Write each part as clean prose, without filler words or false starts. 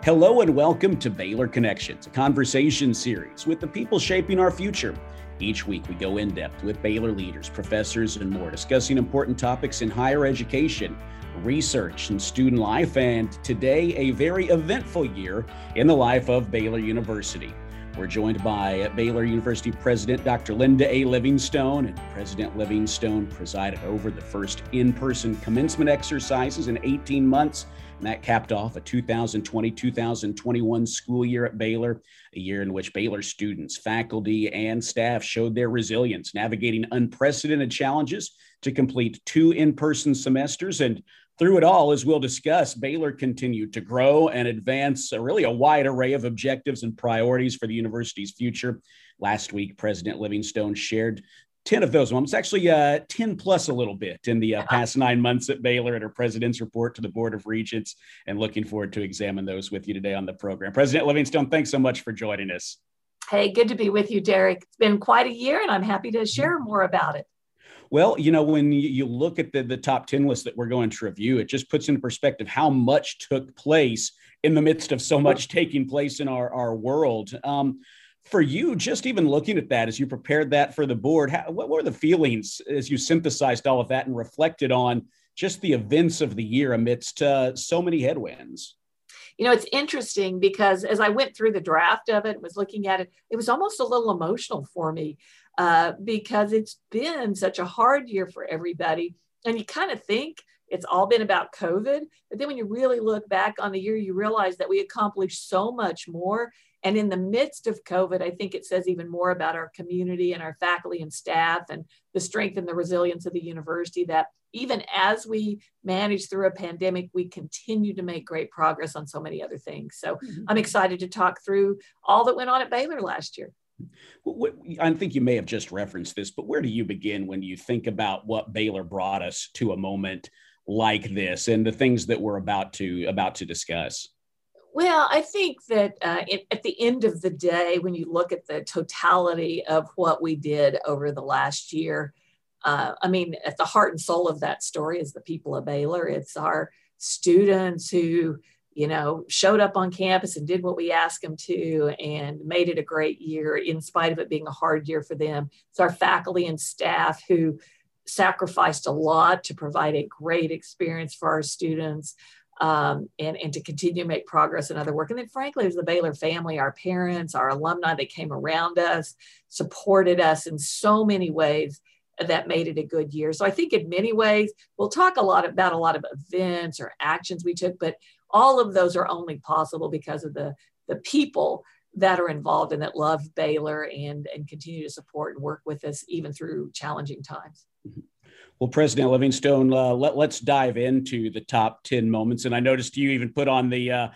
Hello and welcome to Baylor Connections, a conversation series with the people shaping our future. Each week we go in depth with Baylor leaders, professors, and more, discussing important topics in higher education, research, and student life. And today, a very eventful year in the life of Baylor University. We're joined by Baylor University President Dr. Linda A. Livingstone, and President Livingstone presided over the first in-person commencement exercises in 18 months. And that capped off a 2020-2021 school year at Baylor, a year in which Baylor students, faculty, and staff showed their resilience, navigating unprecedented challenges to complete 2 in-person semesters. And through it all, as we'll discuss, Baylor continued to grow and advance a wide array of objectives and priorities for the university's future. Last week, President Livingstone shared 10 of those moments, actually 10 plus a little bit in the past 9 months at Baylor, at her president's report to the Board of Regents, and looking forward to examine those with you today on the program. President Livingstone, thanks so much for joining us. Hey, good to be with you, Derek. It's been quite a year, and I'm happy to share more about it. Well, you know, when you look at the top 10 list that we're going to review, it just puts into perspective how much took place in the midst of so much taking place in our world. For you, just even looking at that as you prepared that for the board, what were the feelings as you synthesized all of that and reflected on just the events of the year amidst so many headwinds? You know, it's interesting because as I went through the draft of it, was looking at it, it was almost a little emotional for me because it's been such a hard year for everybody. And you kind of think it's all been about COVID. But then when you really look back on the year, you realize that we accomplished so much more. And in the midst of COVID, I think it says even more about our community and our faculty and staff and the strength and the resilience of the university, that even as we manage through a pandemic, we continue to make great progress on so many other things. So I'm excited to talk through all that went on at Baylor last year. I think you may have just referenced this, but where do you begin when you think about what Baylor brought us to a moment like this and the things that we're about to discuss? Well, I think that at the end of the day, when you look at the totality of what we did over the last year, at the heart and soul of that story is the people of Baylor. It's our students who, showed up on campus and did what we asked them to and made it a great year in spite of it being a hard year for them. It's our faculty and staff who sacrificed a lot to provide a great experience for our students. And to continue to make progress in other work. And then frankly, there's the Baylor family, our parents, our alumni that came around us, supported us in so many ways that made it a good year. So I think in many ways, we'll talk a lot of events or actions we took, but all of those are only possible because of the people that are involved and that love Baylor and continue to support and work with us even through challenging times. Well, President Livingstone, let's dive into the top 10 moments. And I noticed you even put on the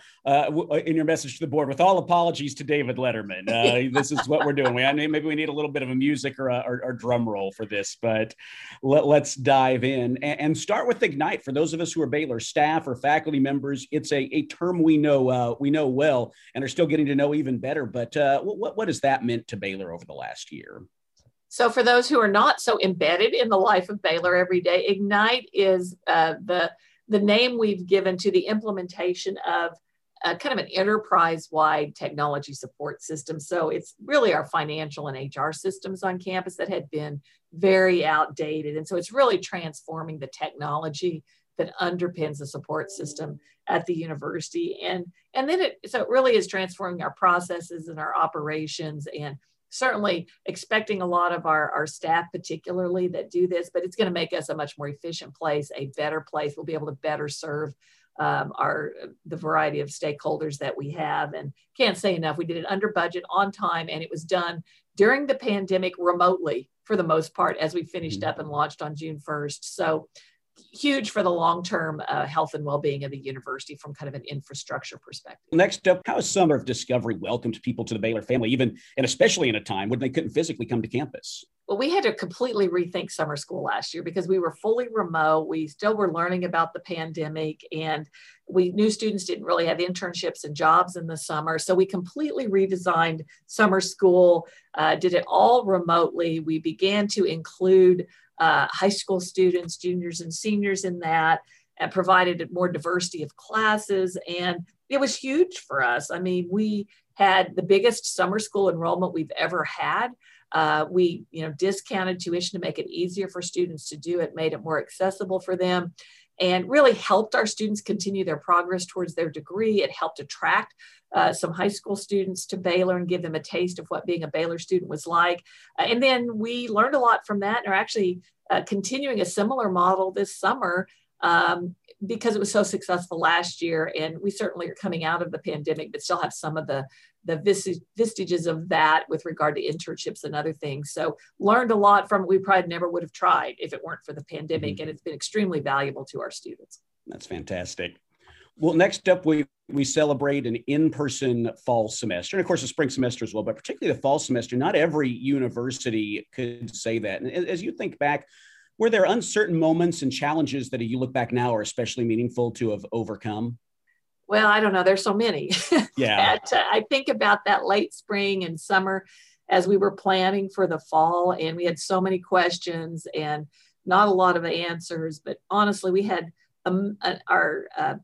in your message to the board, with all apologies to David Letterman. This is what we're doing. Maybe we need a little bit of a music or drum roll for this, but let's dive in and start with Ignite. For those of us who are Baylor staff or faculty members, it's a term we know well and are still getting to know even better. But what has that meant to Baylor over the last year? So for those who are not so embedded in the life of Baylor every day, Ignite is the name we've given to the implementation of kind of an enterprise-wide technology support system. So it's really our financial and HR systems on campus that had been very outdated. And so it's really transforming the technology that underpins the support system at the university. And then it really is transforming our processes and our operations, and certainly expecting a lot of our staff particularly that do this, but it's going to make us a much more efficient place, a better place. We'll be able to better serve the variety of stakeholders that we have. And can't say enough, we did it under budget, on time, and it was done during the pandemic remotely for the most part as we finished up and launched on June 1st. So huge for the long-term health and well-being of the university from kind of an infrastructure perspective. Next up, how has Summer of Discovery welcomed people to the Baylor family, even and especially in a time when they couldn't physically come to campus? Well, we had to completely rethink summer school last year because we were fully remote. We still were learning about the pandemic, and we knew students didn't really have internships and jobs in the summer. So we completely redesigned summer school, did it all remotely. We began to include high school students, juniors and seniors in that. and provided more diversity of classes. And it was huge for us. I mean, we had the biggest summer school enrollment we've ever had. We discounted tuition to make it easier for students to do it, made it more accessible for them, and really helped our students continue their progress towards their degree. It helped attract some high school students to Baylor and give them a taste of what being a Baylor student was like. And then we learned a lot from that and are actually continuing a similar model this summer because it was so successful last year. And we certainly are coming out of the pandemic, but still have some of the vestiges of that with regard to internships and other things. So learned a lot from it. We probably never would have tried if it weren't for the pandemic. Mm-hmm. And it's been extremely valuable to our students. That's fantastic. Well, next up, we celebrate an in-person fall semester, and of course, a spring semester as well, but particularly the fall semester. Not every university could say that. And as you think back, were there uncertain moments and challenges that you look back now are especially meaningful to have overcome? Well, I don't know. There's so many. Yeah. I think about that late spring and summer as we were planning for the fall, and we had so many questions and not a lot of answers. But honestly, we had our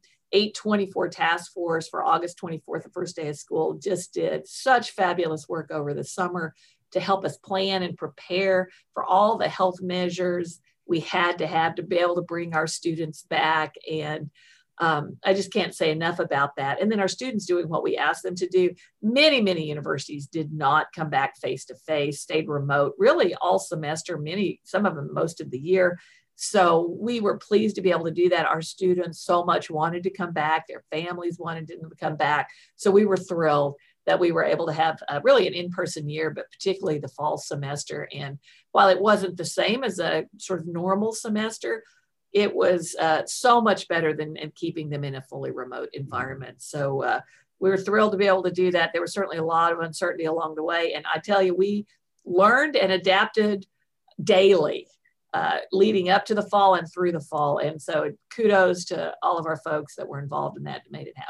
824 task force for August 24th, the first day of school, just did such fabulous work over the summer to help us plan and prepare for all the health measures we had to have to be able to bring our students back. And I just can't say enough about that. And then our students doing what we asked them to do. Many universities did not come back face to face, stayed remote, really all semester, some of them most of the year. So we were pleased to be able to do that. Our students so much wanted to come back. Their families wanted them to come back. So we were thrilled that we were able to have really an in-person year, but particularly the fall semester. And while it wasn't the same as a sort of normal semester, it was so much better than keeping them in a fully remote environment. So we were thrilled to be able to do that. There was certainly a lot of uncertainty along the way. And I tell you, we learned and adapted daily leading up to the fall and through the fall. And so kudos to all of our folks that were involved in that made it happen.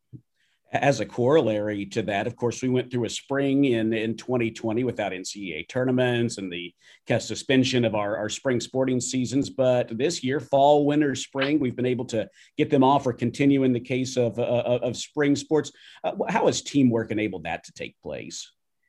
As a corollary to that, of course, we went through a spring in 2020 without NCAA tournaments and the suspension of our spring sporting seasons. But this year, fall, winter, spring, we've been able to get them off or continue in the case of spring sports. How has teamwork enabled that to take place?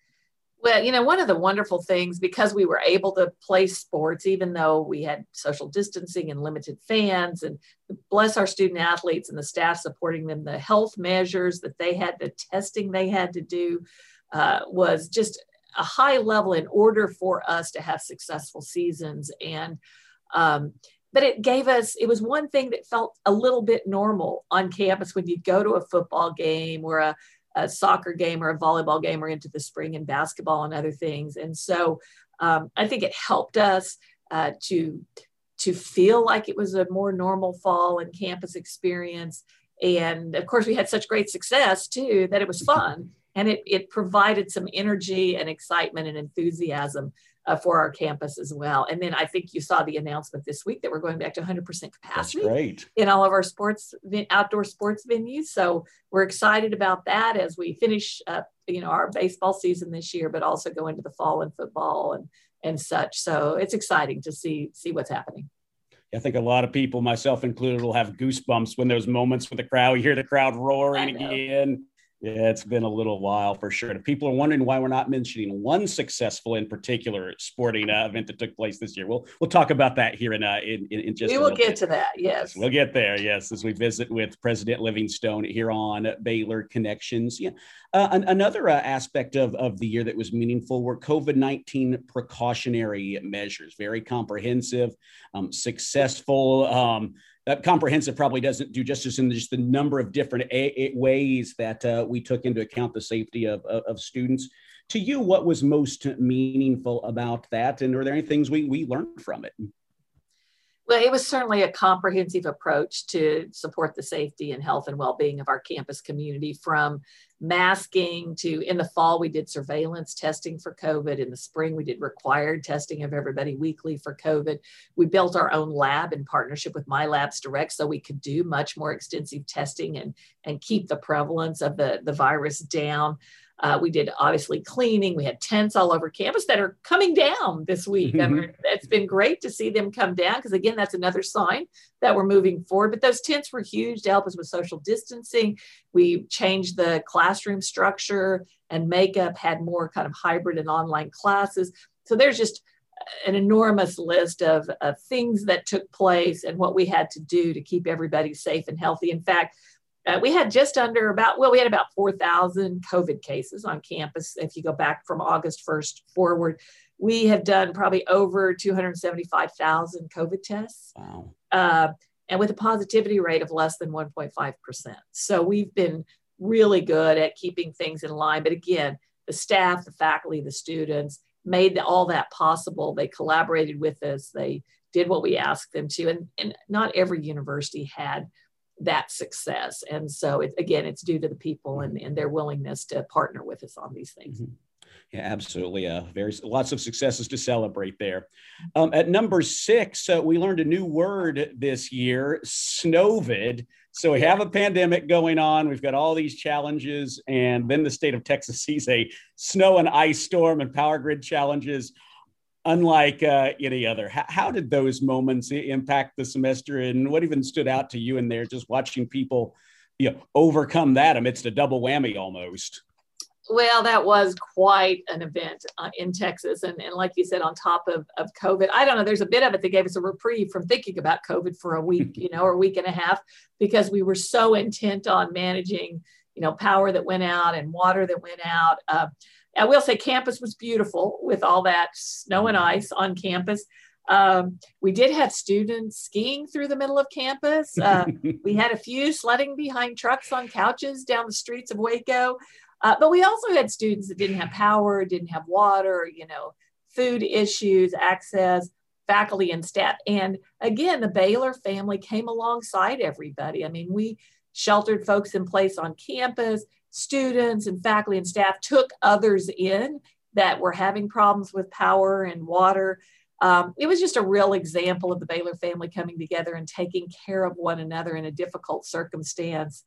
Well, one of the wonderful things, because we were able to play sports, even though we had social distancing and limited fans, and bless our student athletes and the staff supporting them, the health measures that they had, the testing they had to do was just a high level in order for us to have successful seasons. And but it was one thing that felt a little bit normal on campus when you'd go to a football game or a soccer game or a volleyball game or into the spring and basketball and other things. And so I think it helped us to feel like it was a more normal fall and campus experience. And of course, we had such great success too, that it was fun. And it provided some energy and excitement and enthusiasm for our campus as well. And then I think you saw the announcement this week that we're going back to 100% capacity in all of our outdoor sports venues. So we're excited about that as we finish our baseball season this year, but also go into the fall and football and such. So it's exciting to see what's happening. I think a lot of people, myself included, will have goosebumps when those moments with the crowd, you hear the crowd roaring again. Yeah, it's been a little while for sure. And people are wondering why we're not mentioning one successful, in particular, sporting event that took place this year. We'll talk about that here in just. We will get to that. Yes, we'll get there. Yes, as we visit with President Livingstone here on Baylor Connections. Yeah, another aspect of the year that was meaningful were COVID-19 precautionary measures. Very comprehensive, successful. That comprehensive probably doesn't do justice in just the number of different ways that we took into account the safety of students. To you, what was most meaningful about that? And are there any things we learned from it? Well, it was certainly a comprehensive approach to support the safety and health and well-being of our campus community, from masking to, in the fall, we did surveillance testing for COVID. In the spring, we did required testing of everybody weekly for COVID. We built our own lab in partnership with MyLabs Direct so we could do much more extensive testing and keep the prevalence of the virus down. We did obviously cleaning. We had tents all over campus that are coming down this week. I mean, it's been great to see them come down because, again, that's another sign that we're moving forward. But those tents were huge to help us with social distancing. We changed the classroom structure and makeup, had more kind of hybrid and online classes. So there's just an enormous list of things that took place and what we had to do to keep everybody safe and healthy. In fact, we had just under we had about 4,000 COVID cases on campus. If you go back from August 1st forward, we have done probably over 275,000 COVID tests. Wow. And with a positivity rate of less than 1.5%. So we've been really good at keeping things in line. But again, the staff, the faculty, the students made all that possible. They collaborated with us. They did what we asked them to. And not every university had that success. And so it's due to the people and their willingness to partner with us on these things. Mm-hmm. Yeah, absolutely. Lots of successes to celebrate there. At number 6, we learned a new word this year, Snowvid. So we have a pandemic going on. We've got all these challenges. And then the state of Texas sees a snow and ice storm and power grid challenges unlike any other. How did those moments impact the semester, and what even stood out to you in there, just watching people, overcome that amidst a double whammy almost? Well, that was quite an event in Texas. And like you said, on top of COVID, I don't know, there's a bit of it that gave us a reprieve from thinking about COVID for a week, or a week and a half, because we were so intent on managing, power that went out and water that went out. I will say campus was beautiful with all that snow and ice on campus. We did have students skiing through the middle of campus. We had a few sledding behind trucks on couches down the streets of Waco. But we also had students that didn't have power, didn't have water, food issues, access, faculty and staff. And again, the Baylor family came alongside everybody. I mean, we sheltered folks in place on campus. Students and faculty and staff took others in that were having problems with power and water. It was just a real example of the Baylor family coming together and taking care of one another in a difficult circumstance.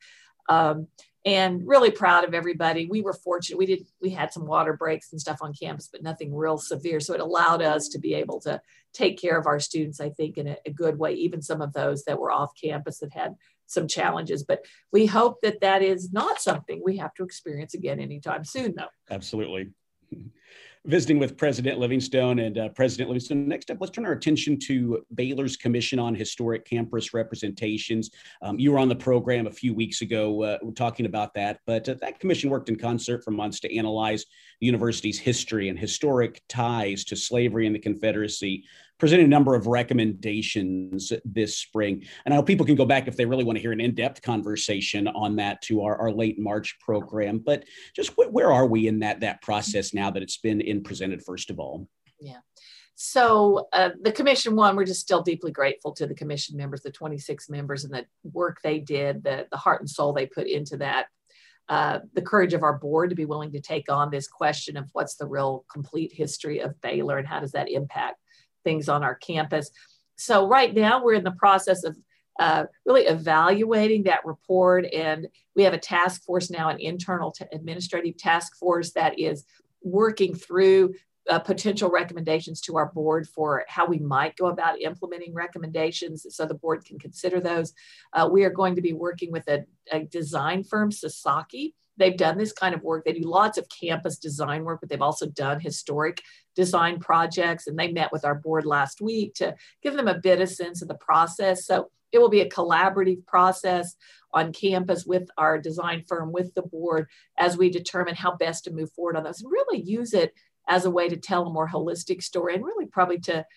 And really proud of everybody. We were fortunate. We had some water breaks and stuff on campus, but nothing real severe. So it allowed us to be able to take care of our students, I think, in a good way, even some of those that were off campus that had some challenges. But we hope that is not something we have to experience again anytime soon, though. Absolutely. Visiting with President Livingstone. And President Livingstone, next up, let's turn our attention to Baylor's Commission on Historic Campus Representations. You were on the program a few weeks ago talking about that, but that commission worked in concert for months to analyze the university's history and historic ties to slavery and the Confederacy, presenting a number of recommendations this spring. And I know people can go back if they really want to hear an in-depth conversation on that to our late March program. But just where are we in that process now that it's been presented, first of all? Yeah. So the commission we're just still deeply grateful to the commission members, the 26 members, and the work they did, the heart and soul they put into that. The courage of our board to be willing to take on this question of what's the real complete history of Baylor and how does that impact things on our campus. So right now we're in the process of really evaluating that report, and we have a task force now, an internal administrative task force that is working through potential recommendations to our board for how we might go about implementing recommendations so the board can consider those. We are going to be working with a design firm, Sasaki. They've done this kind of work. They do lots of campus design work, but they've also done historic design projects. And they met with our board last week to give them a bit of sense of the process. So it will be a collaborative process on campus with our design firm, with the board, as we determine how best to move forward on those and really use it as a way to tell a more holistic story and really probably to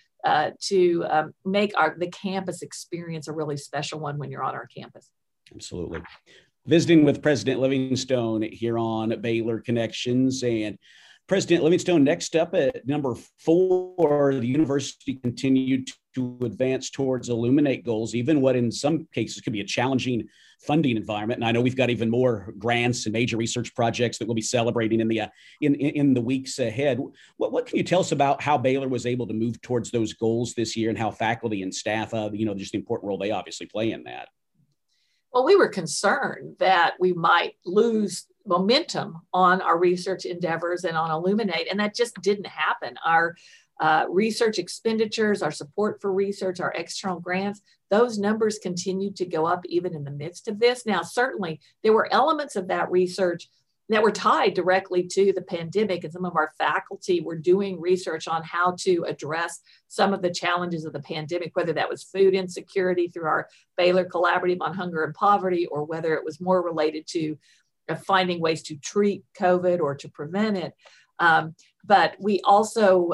make the campus experience a really special one when you're on our campus. Absolutely. Visiting with President Livingstone here on Baylor Connections. And President Livingstone, next up at number 4, the university continued to advance towards Illuminate goals, even what in some cases could be a challenging funding environment. And I know we've got even more grants and major research projects that we'll be celebrating in the weeks ahead. What can you tell us about how Baylor was able to move towards those goals this year and how faculty and staff, just the important role they obviously play in that? Well, we were concerned that we might lose momentum on our research endeavors and on Illuminate, and that just didn't happen. Our research expenditures, our support for research, our external grants, those numbers continued to go up even in the midst of this. Now, certainly there were elements of that research that were tied directly to the pandemic, and some of our faculty were doing research on how to address some of the challenges of the pandemic, whether that was food insecurity through our Baylor Collaborative on Hunger and Poverty, or whether it was more related to finding ways to treat COVID or to prevent it. But we also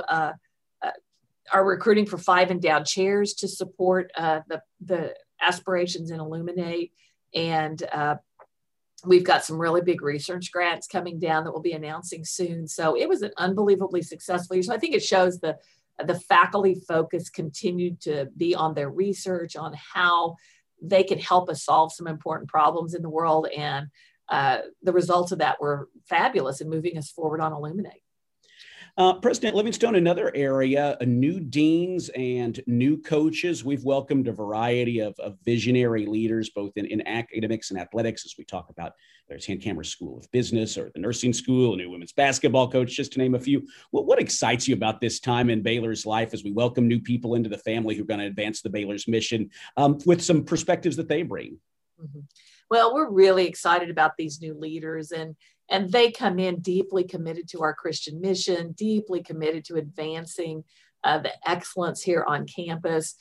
are recruiting for 5 endowed chairs to support the aspirations in Illuminate. And we've got some really big research grants coming down that we'll be announcing soon. So it was an unbelievably successful year. So I think it shows the faculty focus continued to be on their research, on how they can help us solve some important problems in the world. And the results of that were fabulous in moving us forward on Illuminate. President Livingstone, another area, new deans and new coaches. We've welcomed a variety of visionary leaders, both in academics and athletics, as we talk about there's Hankamer School of Business or the nursing school, a new women's basketball coach, just to name a few. What excites you about this time in Baylor's life as we welcome new people into the family who are going to advance the Baylor's mission with some perspectives that they bring? Mm-hmm. Well, we're really excited about these new leaders, and they come in deeply committed to our Christian mission, deeply committed to advancing the excellence here on campus.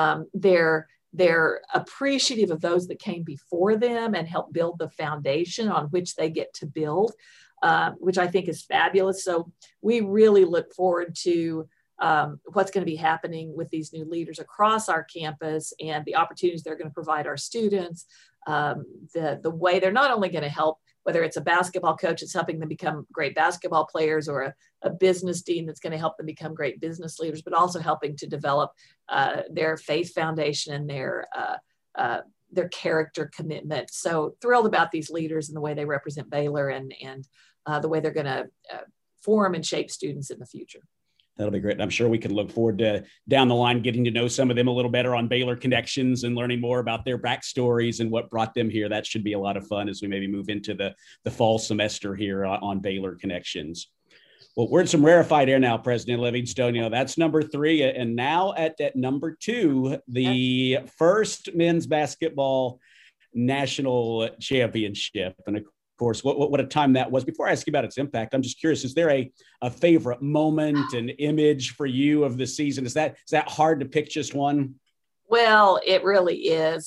They're appreciative of those that came before them and help build the foundation on which they get to build, which I think is fabulous. So we really look forward to what's going to be happening with these new leaders across our campus and the opportunities they're going to provide our students. The way they're not only going to help, whether it's a basketball coach that's helping them become great basketball players, or a business dean that's going to help them become great business leaders, but also helping to develop their faith foundation and their character commitment. So thrilled about these leaders and the way they represent Baylor and the way they're going to form and shape students in the future. That'll be great. And I'm sure we can look forward to down the line getting to know some of them a little better on Baylor Connections and learning more about their backstories and what brought them here. That should be a lot of fun as we maybe move into the fall semester here on Baylor Connections. Well, we're in some rarefied air now, President Livingstone. You know, that's number 3. And now at number 2, the first men's basketball national championship. And of course, what a time that was. Before I ask you about its impact, I'm just curious, is there a favorite moment, an image for you of the season? Is that hard to pick just one? Well, it really is.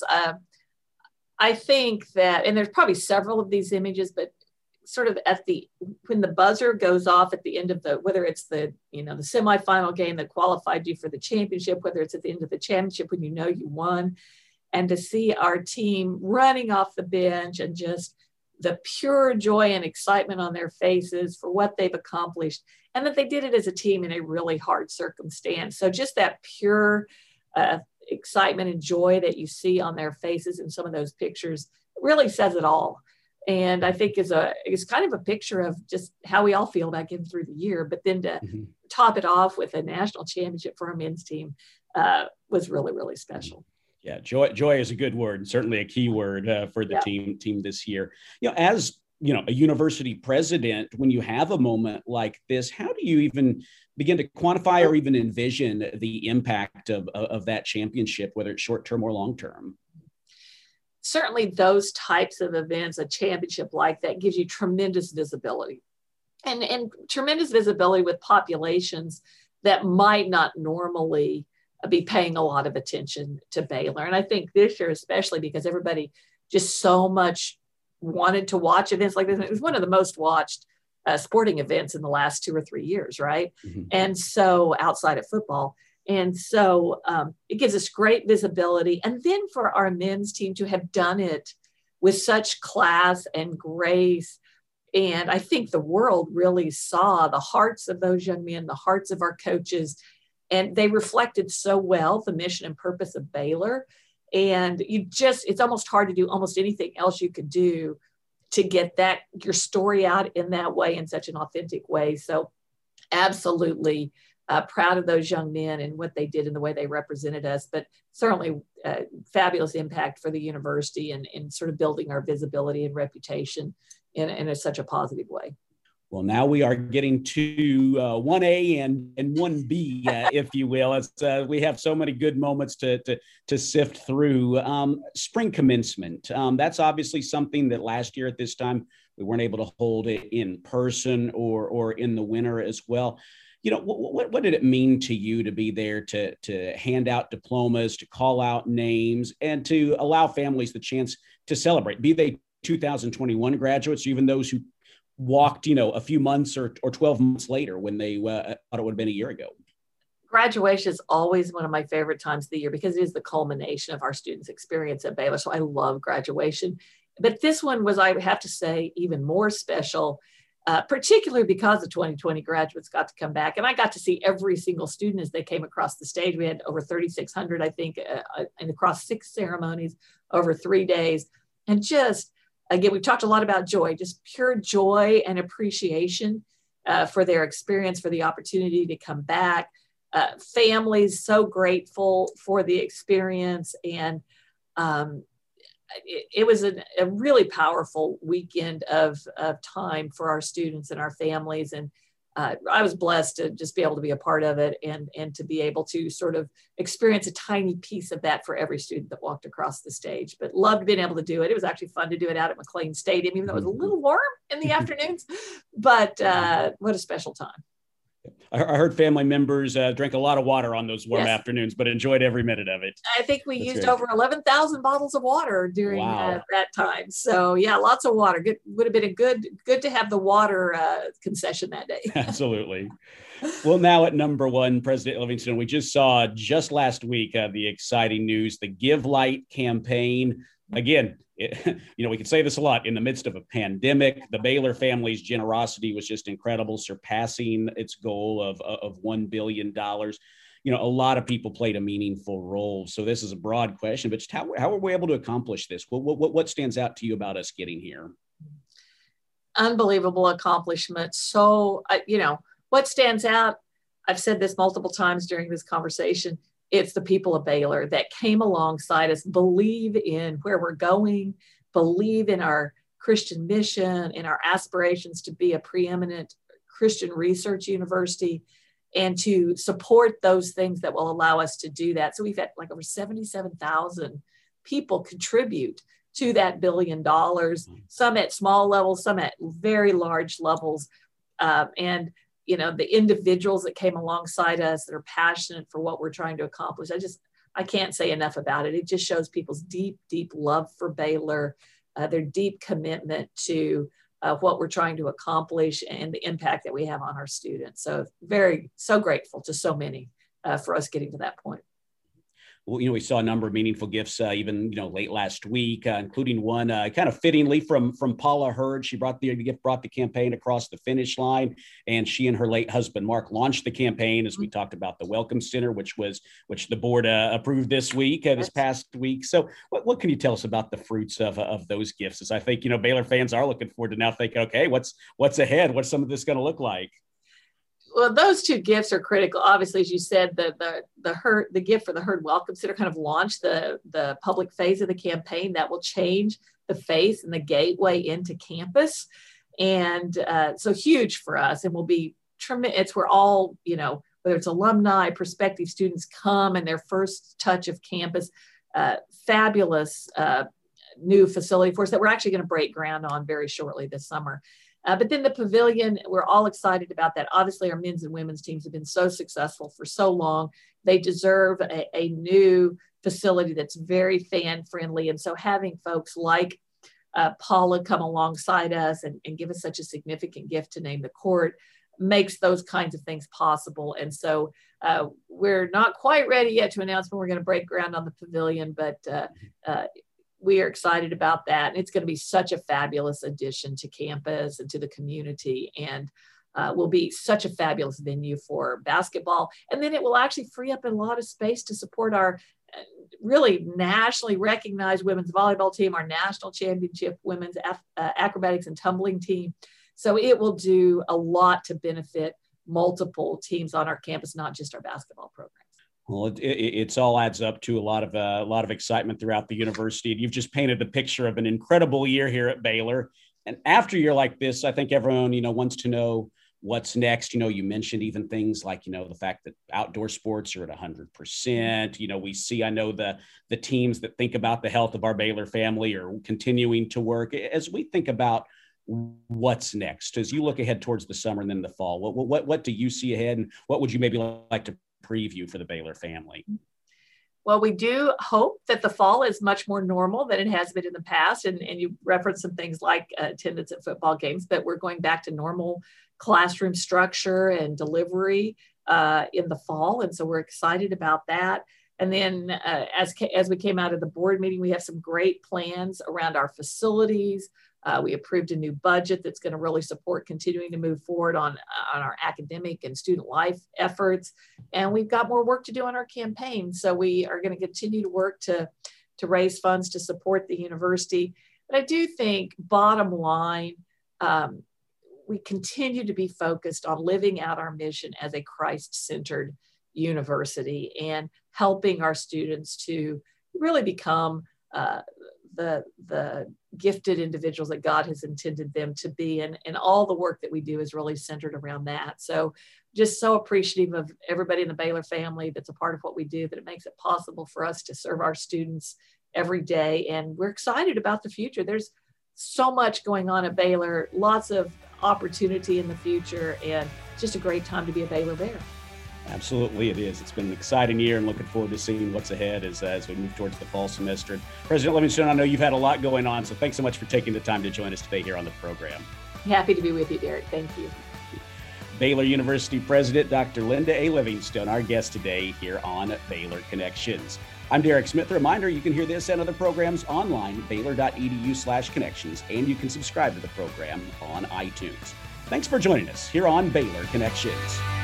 I think that, and there's probably several of these images, but sort of when the buzzer goes off at the end of whether it's the semifinal game that qualified you for the championship, whether it's at the end of the championship when you know you won, and to see our team running off the bench and just the pure joy and excitement on their faces for what they've accomplished, and that they did it as a team in a really hard circumstance. So just that pure excitement and joy that you see on their faces in some of those pictures really says it all. And I think is kind of a picture of just how we all feel about getting through the year. But then to top it off with a national championship for our men's team was really, really special. Yeah, joy is a good word, and certainly a key word for the team this year. You know, as a university president, when you have a moment like this, how do you even begin to quantify or even envision the impact of that championship, whether it's short term or long term? Certainly, those types of events, a championship like that, gives you tremendous visibility, and tremendous visibility with populations that might not normally be paying a lot of attention to Baylor. And I think this year, especially because everybody just so much wanted to watch events like this. It was one of the most watched sporting events in the last 2 or 3 years, right? Mm-hmm. And so outside of football. And so it gives us great visibility. And then for our men's team to have done it with such class and grace. And I think the world really saw the hearts of those young men, the hearts of our coaches, and they reflected so well the mission and purpose of Baylor. And it's almost hard to do almost anything else you could do to get your story out in that way, in such an authentic way. So absolutely proud of those young men and what they did and the way they represented us, but certainly fabulous impact for the university and sort of building our visibility and reputation in such a positive way. Well, now we are getting to 1A and 1B, if you will. As we have so many good moments to sift through. Spring commencement. That's obviously something that last year at this time we weren't able to hold it in person or in the winter as well. You know, what did it mean to you to be there to hand out diplomas, to call out names, and to allow families the chance to celebrate, be they 2021 graduates, or even those who walked, a few months or 12 months later when they thought it would have been a year ago? Graduation is always one of my favorite times of the year because it is the culmination of our students' experience at Baylor. So I love graduation. But this one was, I have to say, even more special, particularly because the 2020 graduates got to come back. And I got to see every single student as they came across the stage. We had over 3,600, I think, and across 6 ceremonies over 3 days. And just, again, we've talked a lot about joy, just pure joy and appreciation for their experience, for the opportunity to come back. Families so grateful for the experience. And it was a really powerful weekend of time for our students and our families. And I was blessed to just be able to be a part of it and to be able to sort of experience a tiny piece of that for every student that walked across the stage. But loved being able to do it. It was actually fun to do it out at McLean Stadium, even though it was a little warm in the afternoons. But what a special time. I heard family members drank a lot of water on those warm afternoons, but enjoyed every minute of it. I think we used over 11,000 bottles of water during that time. So yeah, lots of water. Good, would have been good to have the water concession that day. Absolutely. Well, now at number 1, President Livingston, we just saw just last week the exciting news, the Give Light campaign. Again, we can say this a lot in the midst of a pandemic. The Baylor family's generosity was just incredible, surpassing its goal of $1 billion. A lot of people played a meaningful role. So this is a broad question, but just how were we able to accomplish this? What stands out to you about us getting here? Unbelievable accomplishment. So, what stands out, I've said this multiple times during this conversation, it's the people of Baylor that came alongside us, believe in where we're going, believe in our Christian mission, in our aspirations to be a preeminent Christian research university, and to support those things that will allow us to do that. So we've had like over 77,000 people contribute to that $1 billion, some at small levels, some at very large levels. And the individuals that came alongside us that are passionate for what we're trying to accomplish. I can't say enough about it. It just shows people's deep, deep love for Baylor, their deep commitment to what we're trying to accomplish and the impact that we have on our students. So so grateful to so many for us getting to that point. Well, we saw a number of meaningful gifts even, late last week, including one kind of fittingly from Paula Hurd. She brought the campaign across the finish line, and she and her late husband, Mark, launched the campaign as we talked about the Welcome Center, which the board approved this past week. So what can you tell us about the fruits of those gifts? As I think, Baylor fans are looking forward to now thinking, okay, what's ahead? What's some of this going to look like? Well, those 2 gifts are critical. Obviously, as you said, the gift for the Hurd Welcome Center kind of launched the public phase of the campaign that will change the face and the gateway into campus. And so huge for us, and will be tremendous. It's where all, whether it's alumni, prospective students come and their first touch of campus, fabulous new facility for us that we're actually going to break ground on very shortly this summer. But then the pavilion, we're all excited about that. Obviously, our men's and women's teams have been so successful for so long. They deserve a new facility that's very fan friendly. And so having folks like Paula come alongside us and give us such a significant gift to name the court makes those kinds of things possible. And so we're not quite ready yet to announce when we're going to break ground on the pavilion, but we are excited about that. And it's going to be such a fabulous addition to campus and to the community, and will be such a fabulous venue for basketball. And then it will actually free up a lot of space to support our really nationally recognized women's volleyball team, our national championship women's acrobatics and tumbling team. So it will do a lot to benefit multiple teams on our campus, not just our basketball program. Well, it's all adds up to a lot of excitement throughout the university. And you've just painted the picture of an incredible year here at Baylor. And after a year like this, I think everyone, wants to know what's next. You mentioned even things like, the fact that outdoor sports are at 100%. We see, I know the teams that think about the health of our Baylor family are continuing to work. As we think about what's next, as you look ahead towards the summer and then the fall, what do you see ahead, and what would you maybe like to preview for the Baylor family? Well, we do hope that the fall is much more normal than it has been in the past. And you referenced some things like attendance at football games, but we're going back to normal classroom structure and delivery in the fall. And so we're excited about that. And then as we came out of the board meeting, we have some great plans around our facilities. We approved a new budget that's going to really support continuing to move forward on our academic and student life efforts. And we've got more work to do on our campaign. So we are going to continue to work to raise funds to support the university. But I do think, bottom line, we continue to be focused on living out our mission as a Christ-centered university and helping our students to really become the gifted individuals that God has intended them to be. And all the work that we do is really centered around that. So just so appreciative of everybody in the Baylor family that's a part of what we do, that it makes it possible for us to serve our students every day. And we're excited about the future. There's so much going on at Baylor, lots of opportunity in the future, and just a great time to be a Baylor Bear. Absolutely, it is. It's been an exciting year, and looking forward to seeing what's ahead as we move towards the fall semester. And President Livingstone, I know you've had a lot going on, so thanks so much for taking the time to join us today here on the program. Happy to be with you, Derek. Thank you. Baylor University President Dr. Linda A. Livingstone, our guest today here on Baylor Connections. I'm Derek Smith. A reminder, you can hear this and other programs online, baylor.edu/connections, and you can subscribe to the program on iTunes. Thanks for joining us here on Baylor Connections.